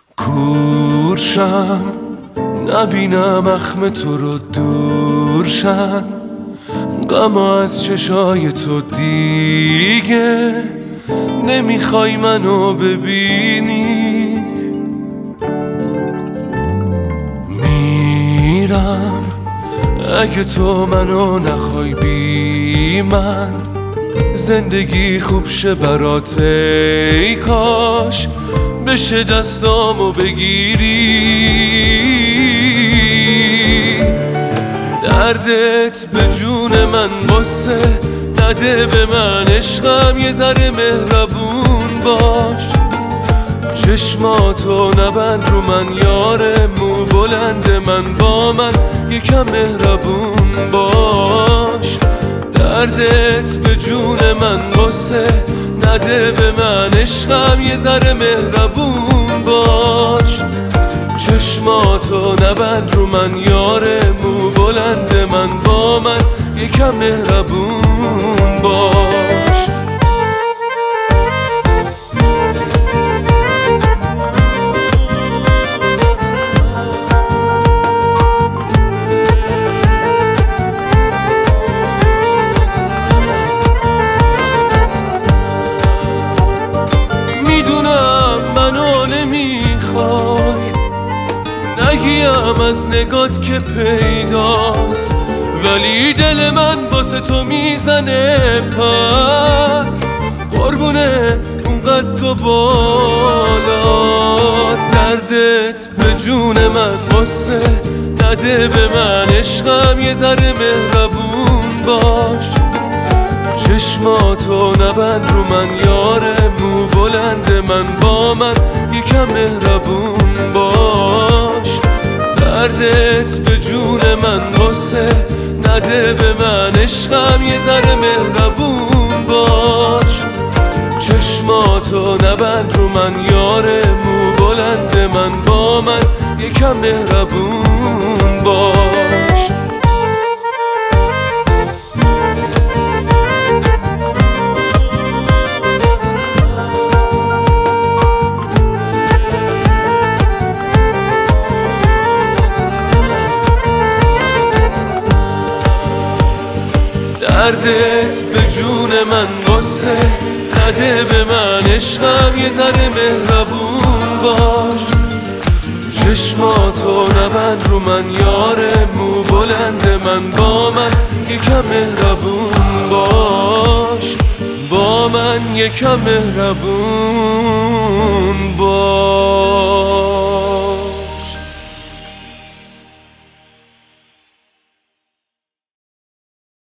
کورشم نبینم اخم تو رو دورشن، غم از چشای تو دیگه نمیخوای منو ببینی. میرم اگه تو منو نخوای بی من، زندگی خوب شه برات ای کاش بشه دستامو بگیری. دردت به جون من غصه نده به من، عشقم یه ذره مهربون باش. چشماتو نبند رو من یار مو بلند من، با من یکم مهربون باش. دردت به جون من غصه نده به من، عشقم یه ذره مهربون باش. چشماتو نبند رو من یار مو بلند من، با من یکم مهربون باش. میدونم منو نمیخوای، نگیم از نگات که پیداست، ولی دل من واسه تو میزنه پر. قربونه اونقدر تو بالا، دردت به جون من غصه نده به من، عشقم یه ذره مهربون باش. چشماتو نبند رو من یار مو بلند من، با من یکم مهربون باش. دردت به جون من غصه نده به من، عشقم یه ذره مهربون باش. چشماتو نبند رو من یار مو بلند من، با من یکم مهربون باش. دردت به جون من غصه نده به من، عشقم یه ذره مهربون باش. چشماتو نبند رو من یار مو بلند من، با من یکم مهربون باش. با من یکم مهربون باش.